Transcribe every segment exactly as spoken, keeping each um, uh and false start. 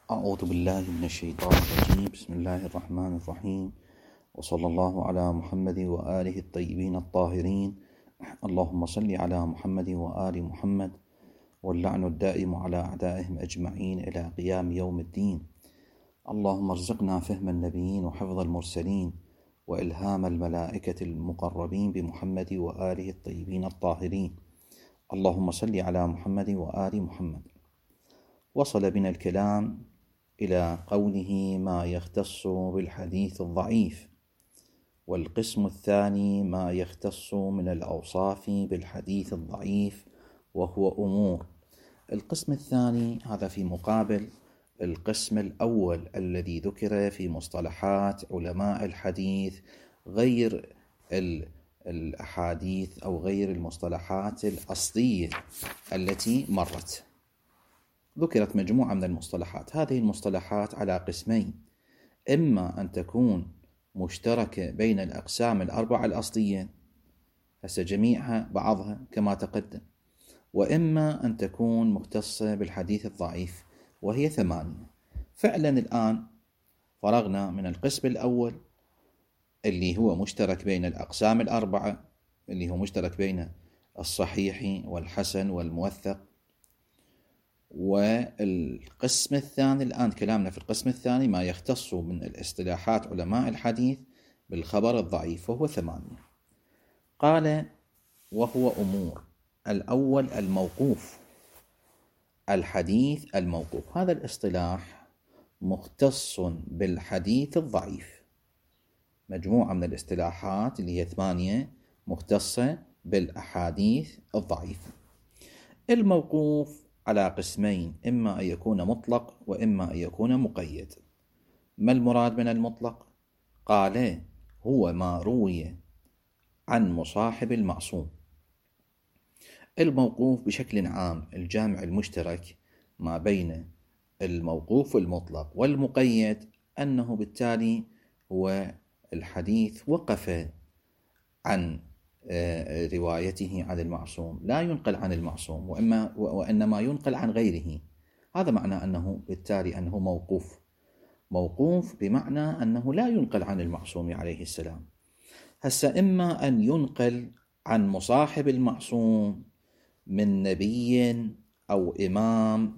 أعوذ بالله من الشيطان الرجيم. بسم الله الرحمن الرحيم، وصلى الله على محمد وآله الطيبين الطاهرين. اللهم صل على محمد وآل محمد، واللعن الدائم على أعدائهم أجمعين إلى قيام يوم الدين. اللهم ارزقنا فهم النبيين وحفظ المرسلين وإلهام الملائكة المقربين بمحمد وآله الطيبين الطاهرين. اللهم صل على محمد وآل محمد. وصل بنا الكلام إلى قوله ما يختص بالحديث الضعيف، والقسم الثاني ما يختص من الأوصاف بالحديث الضعيف وهو أمور. القسم الثاني هذا في مقابل القسم الأول الذي ذكر في مصطلحات علماء الحديث، غير الأحاديث أو غير المصطلحات الأصلية التي مرت. ذكرت مجموعة من المصطلحات، هذه المصطلحات على قسمين: إما أن تكون مشتركة بين الأقسام الأربعة الأصلية هسه جميعها بعضها كما تقدم، وإما أن تكون مختصة بالحديث الضعيف وهي ثمانية. فعلا الآن فرغنا من القسم الأول اللي هو مشترك بين الأقسام الأربعة، اللي هو مشترك بين الصحيح والحسن والموثق، والقسم الثاني الآن كلامنا في القسم الثاني ما يختص من الاصطلاحات علماء الحديث بالخبر الضعيف وهو ثمانية. قال وهو أمور. الأول الموقوف، الحديث الموقوف، هذا الاصطلاح مختص بالحديث الضعيف. مجموعة من الاصطلاحات اللي هي ثمانية مختصة بالأحاديث الضعيفة. الموقوف على قسمين: إما أن يكون مطلق وإما أن يكون مقيد. ما المراد من المطلق؟ قال هو ما روي عن مصاحب المعصوم. الموقوف بشكل عام الجامع المشترك ما بين الموقوف المطلق والمقيد أنه بالتالي هو الحديث وقف عن روايته عن المعصوم، لا ينقل عن المعصوم وإما وإنما ينقل عن غيره. هذا معنى أنه بالتالي أنه موقوف. موقوف بمعنى أنه لا ينقل عن المعصوم عليه السلام. هسا إما أن ينقل عن مصاحب المعصوم من نبي أو إمام،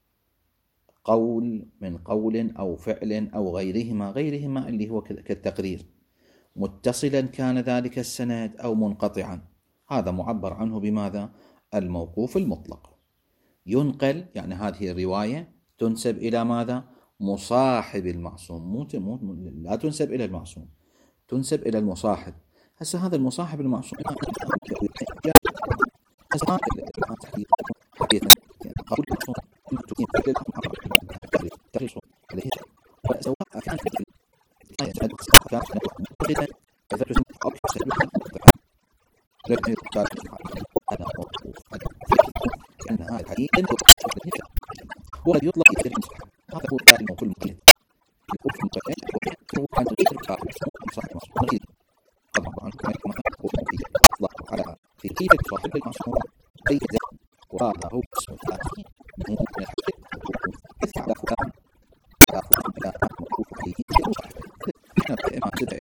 قول من قول أو فعل أو غيرهما غيرهما اللي هو كالتقرير، متصلا كان ذلك السند أو منقطعا. هذا معبر عنه بماذا؟ الموقوف المطلق. ينقل يعني هذه الرواية تنسب إلى ماذا؟ مصاحب المعصوم، مو مو لا تنسب إلى المعصوم، تنسب إلى المصاحب. هسه هذا المصاحب المعصوم سواء كان أن هذا الحديث هو الذي يطلق إلى المصحف. هذا هو الكلام كل مقيد يقول في مقيد هو أن تغير صاحب المعصوم طبعا عنه كما هو يطلق على في كيف صاحب المعصوم قيد وهذا هو اسم الثاني من الحديث مثل على فلان على فلان لا موقوف عليه احنا بما تدعي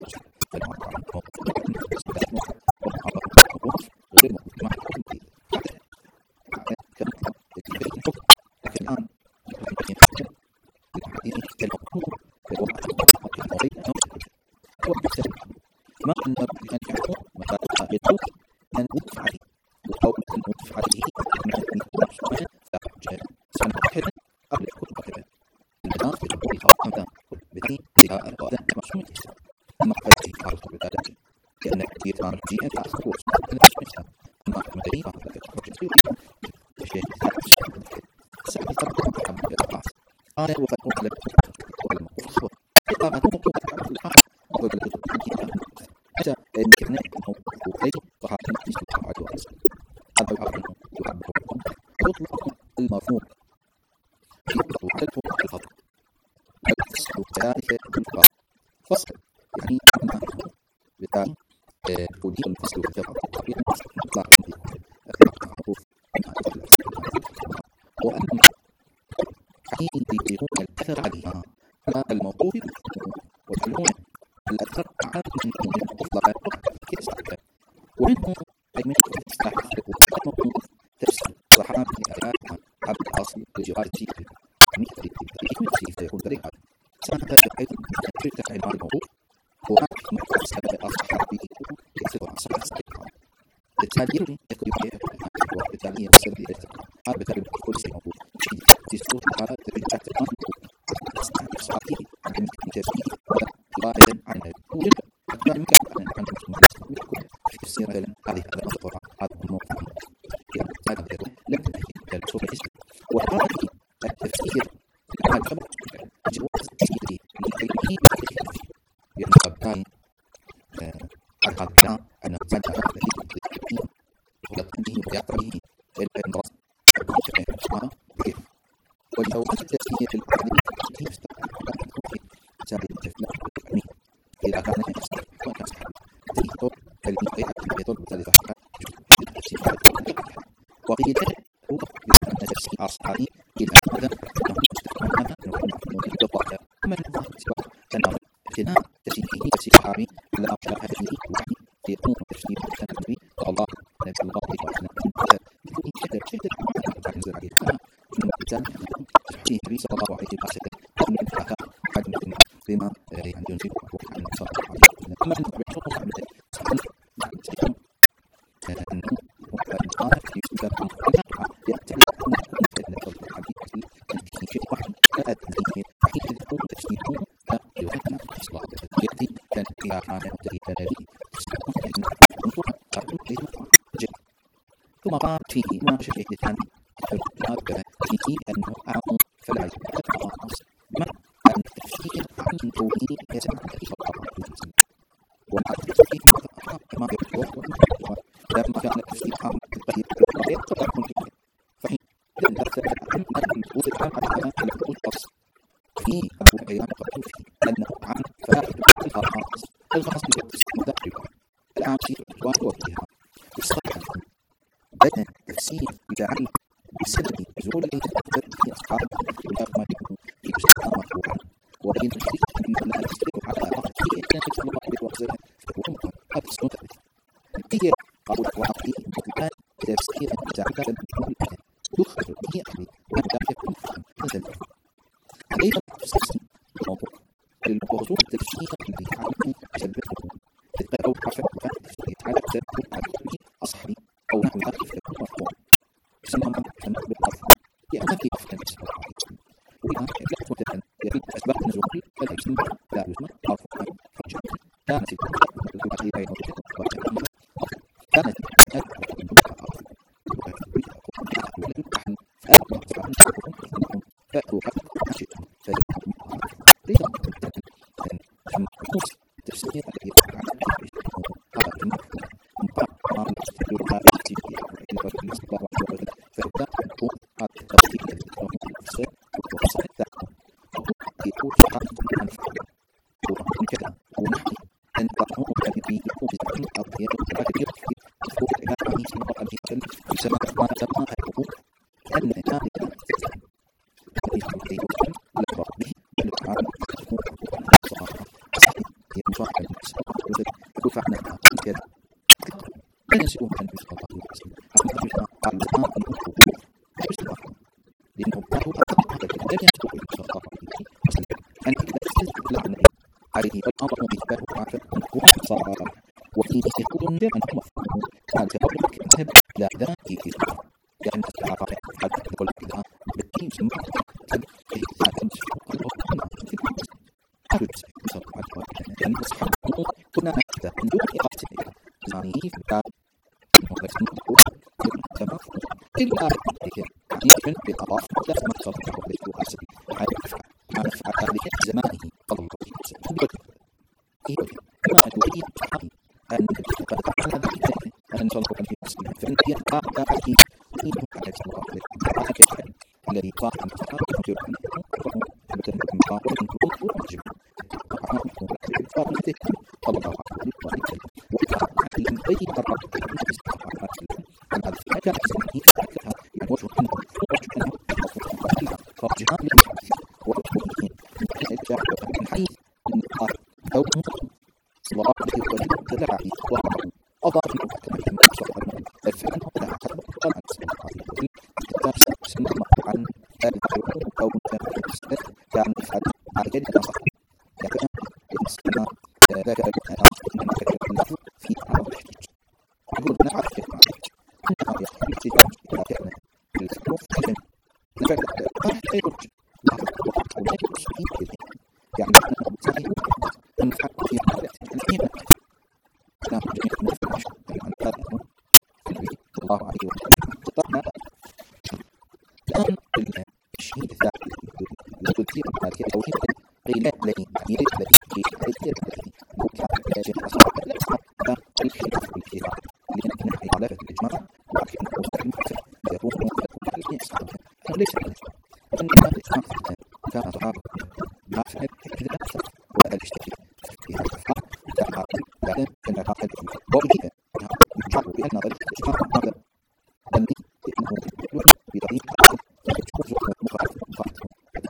ما أن أن يحكم مكان يدعو أن يدفع عليه وقول أن يدفع عليه من المعصوم لا حجة سنة واحدة قبل الحكم كذا. الآن في الحكم الخاصة بدين زياء القادة المعصوم الإسلام. أما فلسي عرض بذلك كأن كثير كان الجيئة تأخذ وصول إلى الإسلام. أما مدري فهذا كتير الشيء سأل الطرق محمد الأبعاث قال وفقوا على المقصود إقامة مقوم على الحق أقول لكم حتى إن كنا وكيف صحابة مثل الله عليه وسلم هذا يعبر يعبر يطلق المفهوم يطلق تلفظ الفضل والفصل الثالثة بالفضل فصل يعني أنه بالتالي تقولي الفصل الثالث إطلاق الحروف وأن حقيقي يطلقون الأثر عليها أما الموقوف ويجعلون الأثر عام من المطلق كالسابق ومنهم أي من الاصطلاح الموقوف تفسير صحابي لآياتها عبد الأصل لجهاد سيكل مثل التأكيد فيكون ذلك سنة تفعيل تفعيل تفعيل مع الموقوف هو محفظ سبب الصحابي يكتب عن صحة الصحابة التالي يكتب وبالتالي يصل إلى هذا بالتالي كل شيء موجود في صوت هذا ترجع تقام صحابي من تفسير واحدا عن وجد أكثر من كان عن في تفسير هذه الأخطاء هذا الموضوع هذا لم تكن الصوت الاسم وهذا التفسير على خبر جواز تفسيره لكي يتقبل القطع أن تسجل في ويقضيه ويقضيه الدراسة وجواز التفسير في الحديث كيف تساعد الجفلة إذا كان يفسر وكان تيطر كلمة يطر بثالثة وقيل هو بأن تفسير أصحابي إلى هذا أنه استخدامها نقوم بالضبط أما النظام سواء كان اقتناء تفسيره تفسير صحابي على أشياء هذه الوحي يقوم تفسير النبي صلى الله عليه وسلم يكون كذا شدة تنزل عليه ثم بالتالي تفسير النبي صلى الله عليه وسلم أو من الحكاء حد من بما يعني ينزل عن صلى الله عليه وسلم أما أنه بيحصل صحابي صحابي أنه قال في سبب يأتي ثم قال فيه ما شبه الثاني هذا فيه أنه أعظم فلا يتبقى مع أن التفسير عن توحيد يسمع ومع التفسير كما يقول لما كان التفسير عن التغيير يقتضى كل فحين لم ترتفع عن الوصف على الأصل في أبو الأيام قال فيه أنه عن فائد الخاص الخاص بالتفسير مدقق الآن في وقتها الصحيح بدأ التفسير يتعلق بسبب نزول الأيام في أصحاب الأقمار في أصحاب مرفوعا وبين التفسير أن لا يستطيع على أقل في إحكام صلى الله عليه وسلم فهو مطلق هذا السنة هي قول الواقعي الآن تفسير يتعلق بالأمر الآن يخرج به أحد وأن يكون فهم هذا الأمر أيضا تفسير الموضوع الموضوع التفسير الذي يتعلق بسببه أو حرف التفسير يتعلق بسببه أصحابي أو نحو ذلك فيكون مرفوع يسمى مرفوعا بالمرفوع لأن في أفضل الإسلام وإذا لا تمتلك يفيد أسباب النزول فلا يسمى لا يسمى مرفوعا فرجع كانت الكتب بين كانت فأتوا حتى شئتم فليكن ليس النصوص التفسير الذي يتبع هذا المعنى مقام يستدل هذا التفسير الذي صلى الله عليه وسلم فهذا الطول هذا التفسير الذي يتبع التفسير وصل الذاكرة يقول فقط عن فعل ومن كذا ونحن أن تقوم به يقوم بذلك الأرضية الكبيرة في الفوق إلى أن يسمى الله عليه وسلم يسمى ما تبقى الحقوق أن هذه عليه الأمر إثبات عافية هو صار وفي يكون أنه مفهوم كان تقول كتاب لا ذاتي في الأمر لأن العرب حتى تقول كذا بالتين سمع كتاب في هذا المسلم كنا نكتب من دون إقامة يعني في باب المغرب كما إلا يمكن بالأضاف لا مقصد عليه وحسب هذا عن ذلك زمانه صلى الله عليه وسلم كما تريد أن قد قال ذلك أن صلى الله عليه وسلم فإن يقع ذلك فإنه على الله الذي قال أن تقال يجب أن يكون مثل من قابل أن تكون واجب فأنت صلى الله عليه وسلم وإذا لم يجد الرب عن هذا الفكرة كان يعني وجه أنه وجه أنه فرجها للمحدث العادي وأضاف أضاف الفعل هنا طبعا سمع عن أو كان يفعل على كده صح لكن يسمى ذاك في عرض يقول نعرف كيف أنها يحتاج إلى كلمة الفروف نفعل أحتاج يعني نحن نسعي نفعل في حالة الحين نعم جميع نفعل عن هذا النبي صلى الله عليه وسلم طبعا الآن الشهيد الثاني يقول فيه هذه التوحيد قيل لي قيل لي قيل لي وكان يجب أصلا لا أصلا الخلاف والخلاف لأن مخالفة الإجماع ولكن يكون الإنسان ليس لأن الإجماع كان صحابة ما فعل كذا أكثر والاشتكي في هذا الأفعال كان بعدين كان قائد وأجيب يجعل بأن ذلك الإجماع هذا ظني بأنه بطريقة تجوز مخالفة مخالفة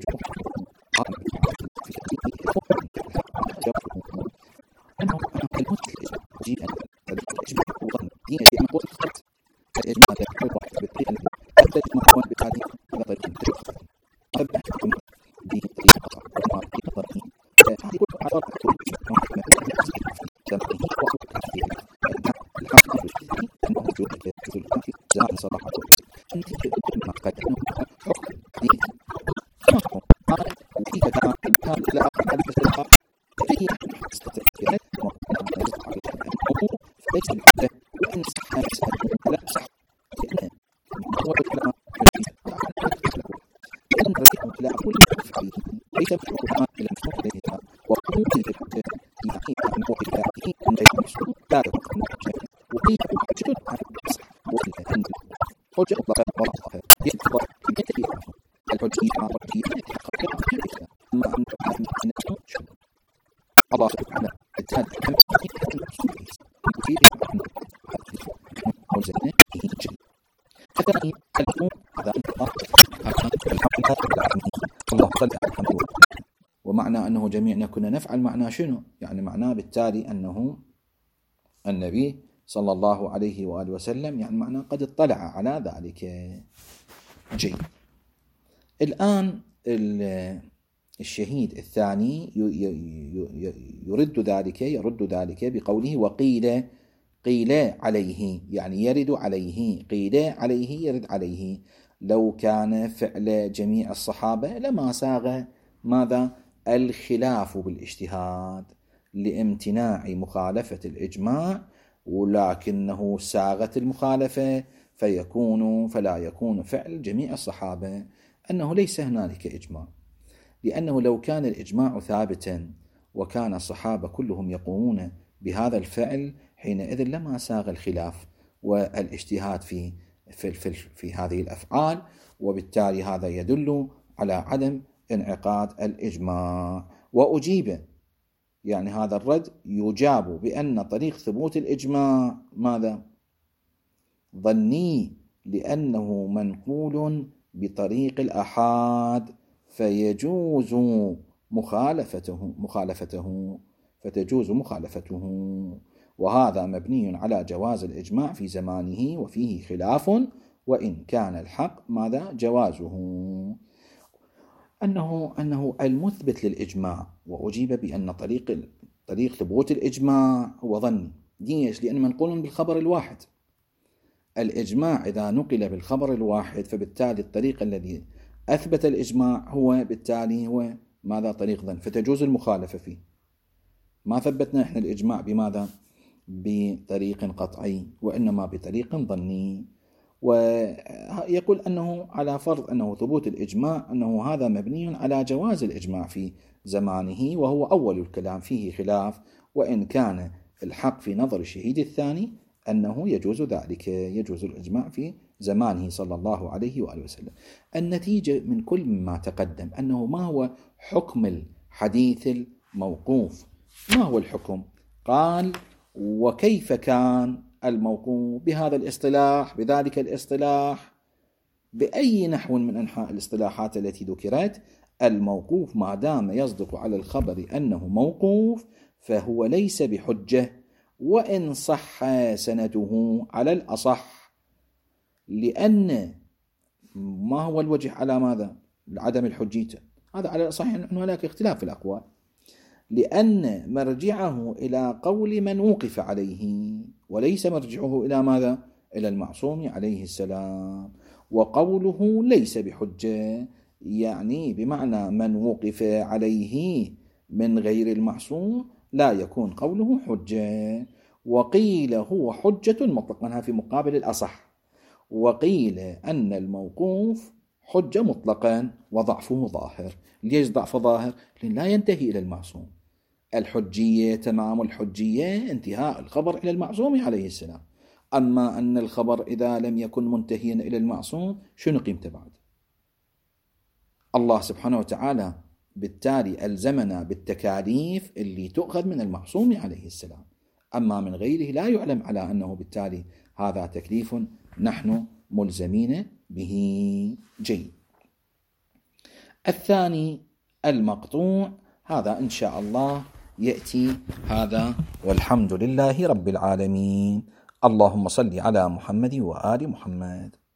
أنه أنا الموت الإجماع أجيب أن الإجماع هو ظن دين شيء من قوة الخلط الإجماع لا يكون واحد بالطريقة التي أبدأ الإجماع هو بهذه هذا طريقة التجوز أبدأ الحكم بطريقة خطأ وما بطريقة ظنية هذه كلها أعراض تكون الإجماع ما زمانه وقت فيها الحق الفكري أنه وجود جزء في زمان صراحة النتيجة ما قد أنه حكم دين حكم قال وفي كلام كان لا أقل على الإصلاح فهي تستطيع فيها فليس المحدث وإن صح لا صح لأن هو الكلام لأن رجعه لا أقول فيه ليس الحكم إلى المفهوم إليها وقوم في الحكم في حقيقة أنه في ذاته من غير مسؤول لا تكون وفي حجة عن الصح وفي الهند حجة الله وضعها يتبع بكثير الحجية مع الحجية أما أن أنه الله سبحانه وتعالى كم حقيقة المسؤول وفي إسمه وزنه فيه جل فترى الأمور هذا الله الله صلى على محمد ومعنى أنه جميعنا كنا نفعل معناه شنو؟ يعني معناه بالتالي أنه النبي صلى الله عليه وآله وسلم يعني معناه قد اطلع على ذلك. جيد. الآن الشهيد الثاني يرد ذلك يرد ذلك بقوله وقيل قيل عليه يعني يرد عليه قيل عليه يرد عليه لو كان فعل جميع الصحابة لما ساغ ماذا الخلاف بالاجتهاد لامتناع مخالفة الإجماع ولكنه ساغت المخالفة فيكون فلا يكون فعل جميع الصحابة أنه ليس هنالك إجماع لأنه لو كان الإجماع ثابتا وكان الصحابة كلهم يقومون بهذا الفعل حينئذ لما ساغ الخلاف والاجتهاد في في في, في هذه الأفعال وبالتالي هذا يدل على عدم انعقاد الإجماع. وأجيب يعني هذا الرد يجاب بأن طريق ثبوت الإجماع ماذا؟ ظني لأنه منقول بطريق الأحاد فيجوز مخالفته مخالفته فتجوز مخالفته وهذا مبني على جواز الإجماع في زمانه وفيه خلاف وإن كان الحق ماذا جوازه أنه أنه المثبت للإجماع. وأجيب بأن طريق طريق ثبوت الإجماع هو ظني ليش؟ لأن منقول بالخبر الواحد الإجماع إذا نقل بالخبر الواحد فبالتالي الطريق الذي أثبت الإجماع هو بالتالي هو ماذا طريق ظن فتجوز المخالفة فيه. ما ثبتنا إحنا الإجماع بماذا؟ بطريق قطعي وإنما بطريق ظني. ويقول أنه على فرض أنه ثبوت الإجماع أنه هذا مبني على جواز الإجماع في زمانه وهو أول الكلام فيه خلاف وإن كان الحق في نظر الشهيد الثاني أنه يجوز ذلك يجوز الإجماع في زمانه صلى الله عليه وآله وسلم. النتيجة من كل ما تقدم أنه ما هو حكم الحديث الموقوف؟ ما هو الحكم؟ قال وكيف كان الموقوف بهذا الاصطلاح بذلك الاصطلاح بأي نحو من أنحاء الاصطلاحات التي ذكرت الموقوف ما دام يصدق على الخبر أنه موقوف فهو ليس بحجة وإن صح سنده على الأصح، لأن ما هو الوجه على ماذا؟ عدم الحجية، هذا على الأصح أن هناك اختلاف في الأقوال، لأن مرجعه إلى قول من وقف عليه، وليس مرجعه إلى ماذا؟ إلى المعصوم عليه السلام، وقوله ليس بحجة، يعني بمعنى من وقف عليه من غير المعصوم لا يكون قوله حجة. وقيل هو حجة مطلقا في مقابل الأصح، وقيل أن الموقوف حجة مطلقا وضعفه ظاهر. ليش ضعف ظاهر؟ لأن لا ينتهي إلى المعصوم. الحجية تمام الحجية انتهاء الخبر إلى المعصوم عليه السلام، أما أن الخبر إذا لم يكن منتهيا إلى المعصوم شنو قيمته بعد؟ الله سبحانه وتعالى بالتالي ألزمنا بالتكاليف اللي تؤخذ من المعصوم عليه السلام، أما من غيره لا يعلم على أنه بالتالي هذا تكليف نحن ملزمين به. جيد. الثاني المقطوع، هذا إن شاء الله يأتي هذا، والحمد لله رب العالمين. اللهم صل على محمد وآل محمد.